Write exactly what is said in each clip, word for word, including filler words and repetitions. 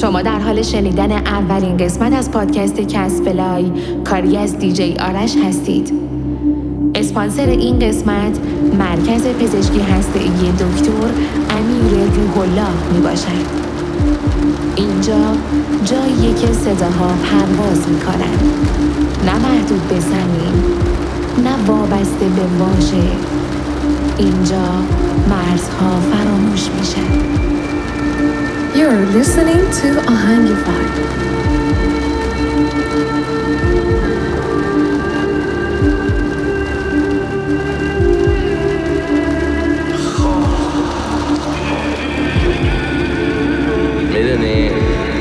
شما در حال شنیدن اولین قسمت از پادکست کست فلای کاری از دیجی آرش هستید. اسپانسر این قسمت مرکز پزشکی هسته‌ای دکتر امیر روح الله می باشد. اینجا جاییه که صداها پرواز می کنند، نه محدود به زمین، نه وابسته به واژه. اینجا مرزها فراموش میشن. You're listening to Ahangify. میدونی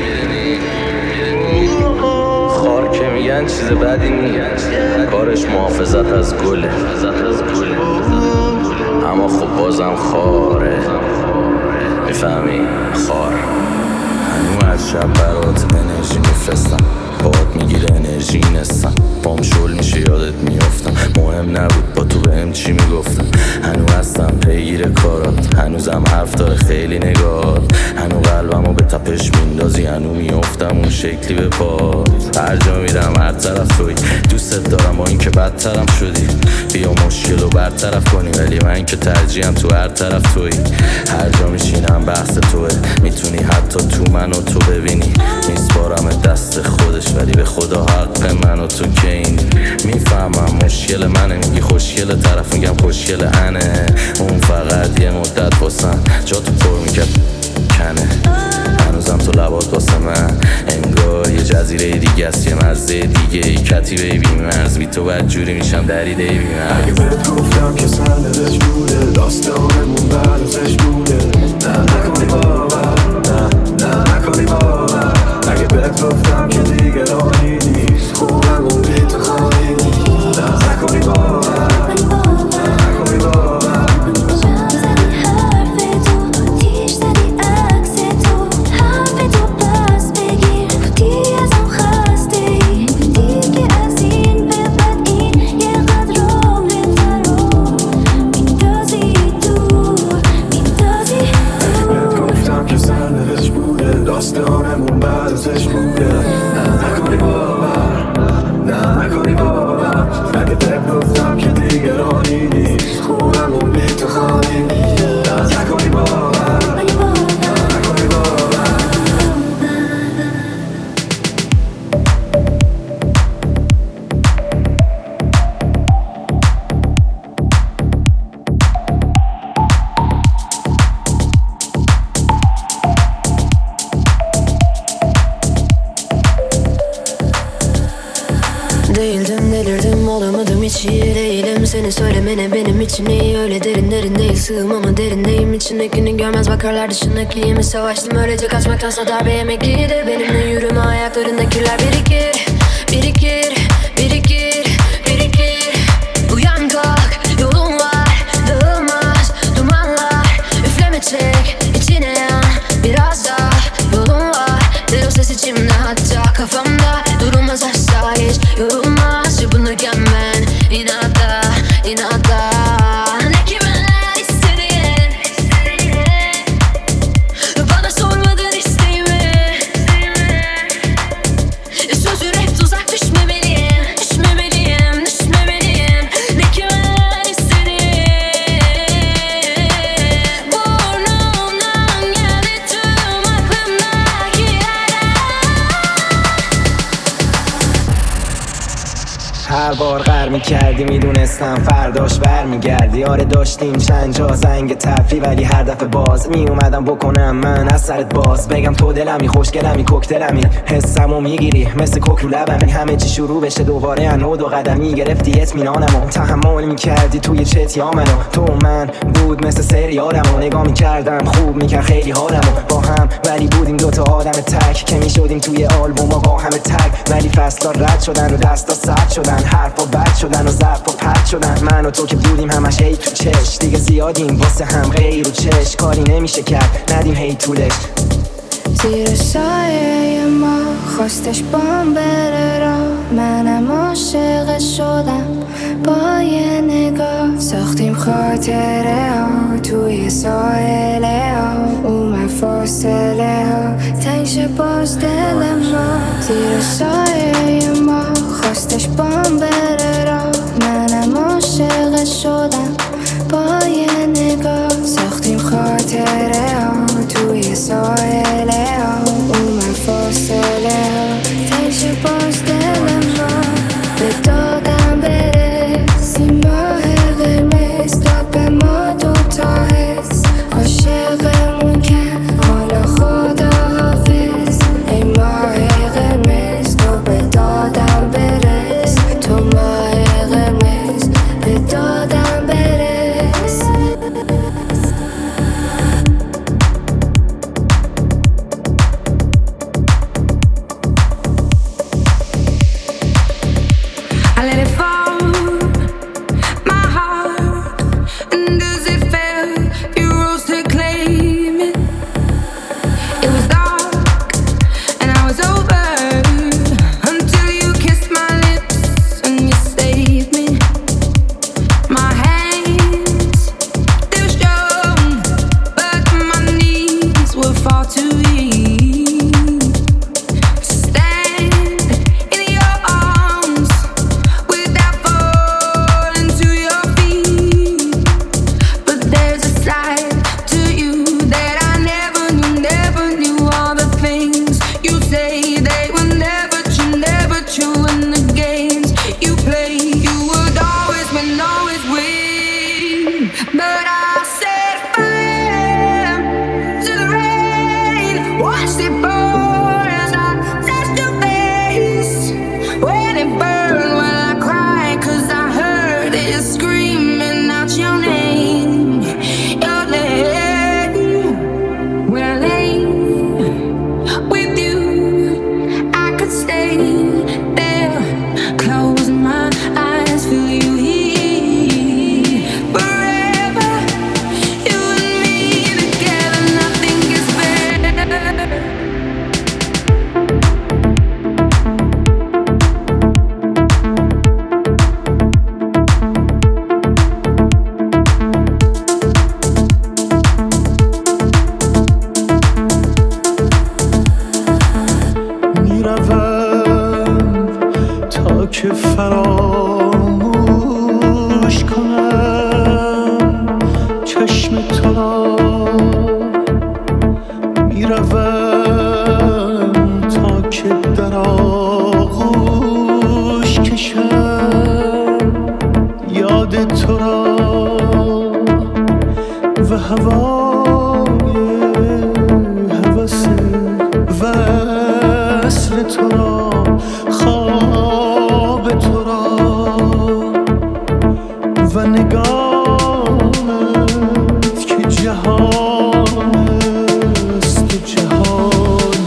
خار که میگن چیز بدی میگن، کارش محافظت از گله، اما خب بازم خاره، میفهمی؟ خار. هنو از شب برات انرژی میفرستم، باد میگیره انرژی نستم، پام شل میشه یادت میافتم، مهم نبود با تو بهم چی میگفتم. هنو هستم پیگیر کارات، هنوزم حرف داره خیلی نگات، هنو قلبمو به تپش میندازی، هنو میافتم اون شکلی به پات. هر جا میرم هر طرف توی، دوستت دارم با این که بدترم شدی، بیا مشکلو برطرف کنی، ولی من که ترجیحم تو هر طرف توی. هر جا میشینم بحث توه، میتونی حتی تو منو تو ببینی، میسپارم دست خودش، ولی به خدا حق من و تو که این. میفهمم مشکل منه، میگی خوشگل، طرف میگم خوشگل انه، اون فقط یه مدت واسم جا تو پر میکرد کنه، هنوزم تو لبات واسه من انگار یه جزیره دیگه است، یه مرزه دیگه ای، کتیبه بی مرز، بی تو بدجوری میشم دریده بی مرز. اگه بهت گفتم که سندش بوده، داستانمون بعد ازش بوده، نه نکنی باور، نه نه نکنی باور. اگه بهت گفتم که دیگه راهی نیست، خوبمون بی تو خواهی نیست، نه نکنی باور، نه نکنی باور. داستانمون بعد ازش بوده، نه نکنی باور، نه نکنی باور. اگه بهت گفتم که دیگه راهی نیست، خوبمون بی تو خواهی نیست، نه نکنی باور، نه نکنی باور. Değildim, delirdim, olamadım, hiç iyi değilim. Seni söylemene benim için iyi, öyle derin derin değil, sığım ama derindeyim. İçindekini görmez bakarlar, dışındaki yemi savaştım. Öylece kaçmaktansa darbe yemek iyidir. Benimle yürüme, ayaklarında kirler birikir, birikir, birikir, birikir. Uyan kalk, yolun var, dağılmaz dumanlar. Üfleme çek, içine yan, biraz daha yolun var. Ver o ses içimde, hatta kafamda, durulmaz asla hiç yorulmaz. Çırpınırken ben inatla, inatla. Ne kiminler istediğin, bana sormadın isteğimi. Sözün hep tuzak, düşmemeliyim, düşmemeliyim, düşmemeliyim. Ne kiminler istediğin. Burnumdan geldi tüm aklımdaki yerler. هر بار غر میکردی میدونستم فرداش بر میگردی. آره داشتیم چند جا زنگ تفری، ولی هر دفعه باز میومدم بکنم من از سرت باز، بگم تو دلمی، خوشگلمی، کوکتلمی، حسمو میگیری مثل کوک رو لبمی. همه چی شروع بشه دوباره انو دو قدمی، گرفتی اطمینانمو، تحمل میکردی توی چت یا منو. تو من بود مثل سریالمو، نگاه میکردم خوب میکرد خیلی حالمو. با هم ولی بودیم دوتا آدم تک، که میشدیم توی آلبوم با همه تک، ولی فصلا رد شدن و دستا سرد شدن، حرفا بد شدن و ظرفا پرد شدن. من و تو که بودیم همش هی تو چش، دیگه زیادیم واسه هم غیر و چش، کاری نمیشه کرد ندیم هی طولش. زیر سایه ما خواستش بام بره را، منم عاشق شدم با یه نگاه. ساختیم خاطره ها توی ساحله ها، اومد فاصله ها، تنگ تنگ باز دل ما زیر سایه ما خواستش بام بره را منم عاشق شدم با یه نگاه ساختیم خاطره ها توی ساحله ها اومد فاصله ها تنگ باز دل ما به دادم برس این ماه قرمز تا به ما دوتا حس عاشقمون کرد حالا خدا حافظ ای ماه قرمز تو به دادم برس تو ماه قرمز به دادم برس I let it fall, my heart, and does it feel you rose to claim it? It was dark and I was over until you kissed my lips and you saved me. My hands, they were strong, but my knees were far too weak to stand in your arms without falling to your feet. But there's a side to you that I never knew, never knew. All the things you say, they were never true, never true. And the games you play, you would always win, always win. But I set fire to the rain, watched it pour as I touched your face. When it burned, well I cried 'cause I heard it screaming out your name, your name. When I lay with you, I could stay there, close my eyes, feel you here forever. You and me together, nothing gets better. میروم تا که فراموش کنم چشم تو را میروم تا که در آغوش کشم یاد تو را و هوای هوس وصل تو را خواب تو را و نگاهت که جهان است و جهان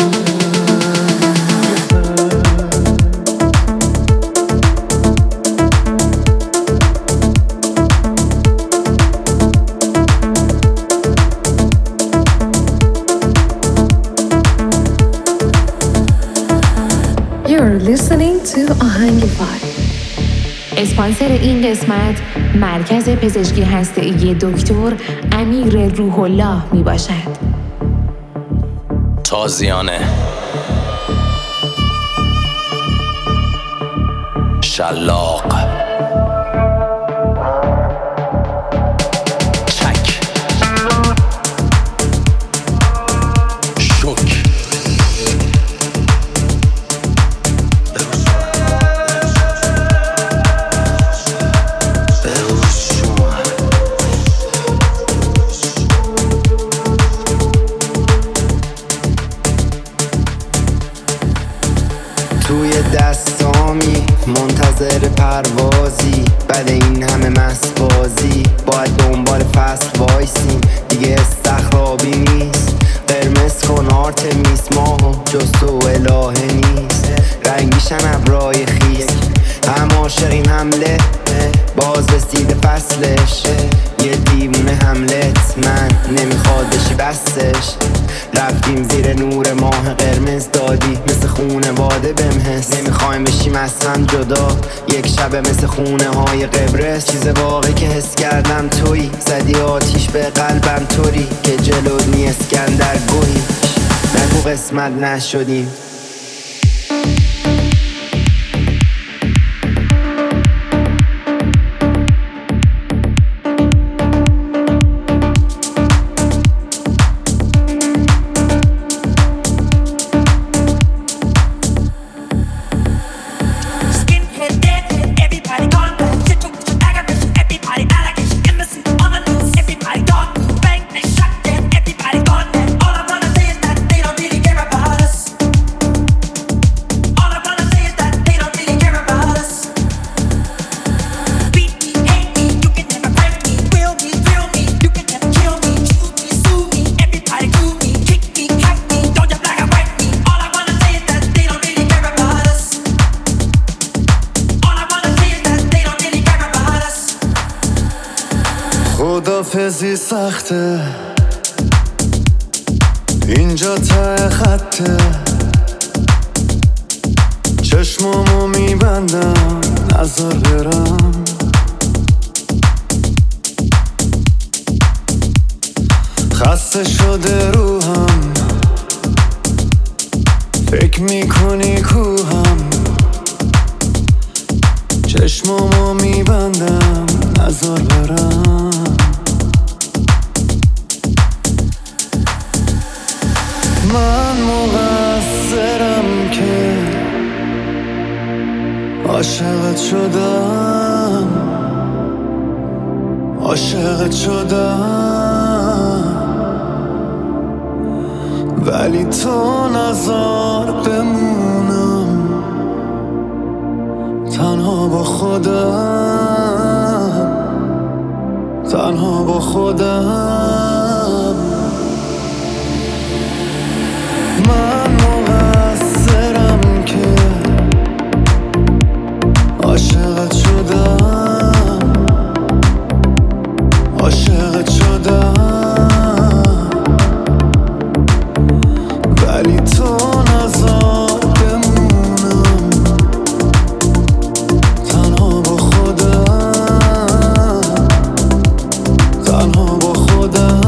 You're listening to آهنگفای. اسپانسر این قسمت مرکز پزشکی هسته‌ای دکتر امیر روح الله می باشد. تازیانه شلاق چک شک توی دستامی منتظر پروازی بعد این همه مست بازی باید دنبال فصل وایسیم دیگه استخرابی نیست قرمز کن آرتمیس ماهو جز تو الهه نیست رنگیشن ابرای خیس هم عاشقیم حمله باز رسیده فصلش یه دیوونه حملت من نمیخواد بشی بستش رفتیم زیر نور ماه قرمز دادی مثل خونه واده بهم حس نمیخوایم بشیم از هم جدا یک شب مثل خونه های قبرس چیز واقعی که حس کردم تویی زدی آتیش به قلبم طوری که جلو نی اسکندر گویی نگو قسمت نشدیم. خدافزی سخته اینجا ته خطه، چشمامو میبندم نظر برم، خسته شده روحم، فکر میکنی کوهم، چشمامو میبندم نظر برم. من مقصرم که عاشقت شدم، عاشقت شدم، ولی تو نذار بمونم تنها با خودم، تنها با خودم. من مقصرم که عاشقت شدم، عاشقت شدم، ولی تو نذار بمونم تنها با خودم، تنها با خودم.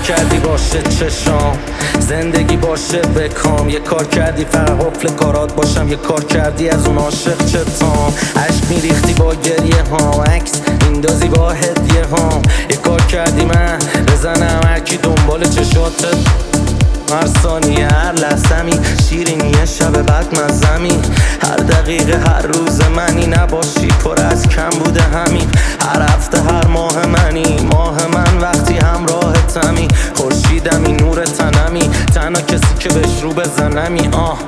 کردی باشه چشام، زندگی باشه بکام. یه کار کردی فقط حفل کارات باشم، یه کار کردی از اون عاشق چتام. عشق میریختی با گریه ها، عکس میندازی با هدیه ها. یه کار کردی من بزنم هرکی دنبال چشاتت، هر ثانیه هر لحظمی شیرینیه شب بعد مزمی. هر دقیقه هر روز منی نباشی پر از کم بوده همین. هر هفته هر ماه منی، ماه من وقتی همراهتمی. خورشیدمی نور تنمی، تنها کسی که بهش رو بزنمی. آه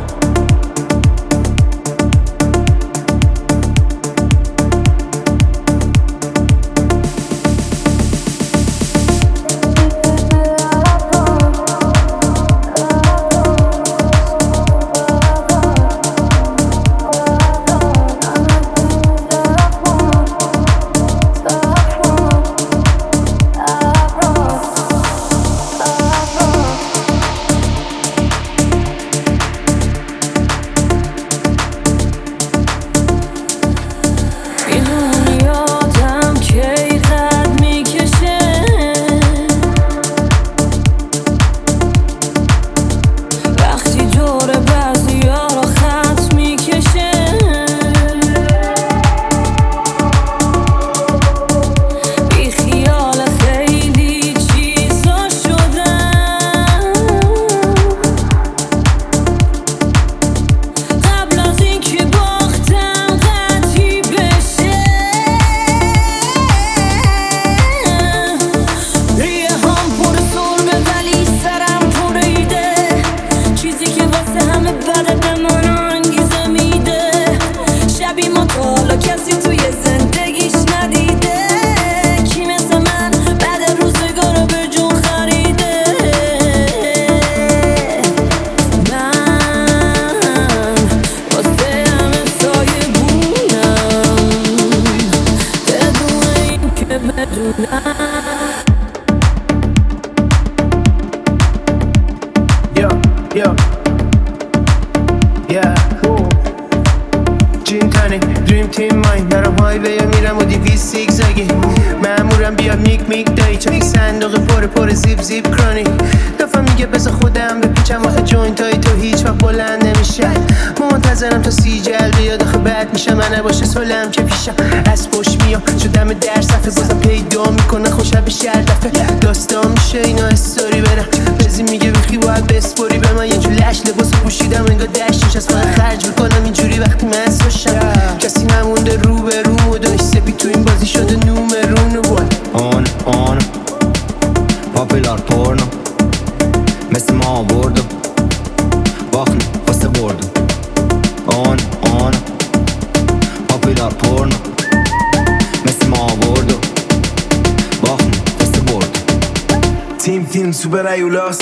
سوپر ایولاس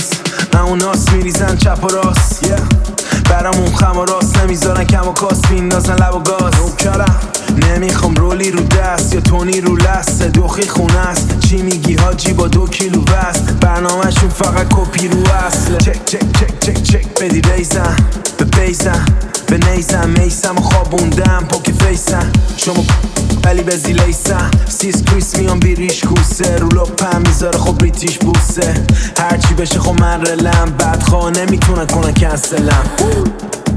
اوناس میریزن چپ و راست yeah. برامون خم و راست نمیذارن کم و کاس میندازن لب و گاز نوکرم نمیخوام رولی رو دست یا تونی رو لست دوخی خونه است. چی میگی حاجی با دو کیلو وست، برنامهشون فقط کپی رو اصله. چک چک چک چک چک بدی ریزم به بیزم به نیزم میسم و خوابوندم پاک فیسم شما ولی به زیلیسم سیس کریس میان بیریش کوسه رو لپم میذاره خب بریتیش بوسه. هرچی بشه خب من رلم بدخواه نمیتونن کنن کنسلم.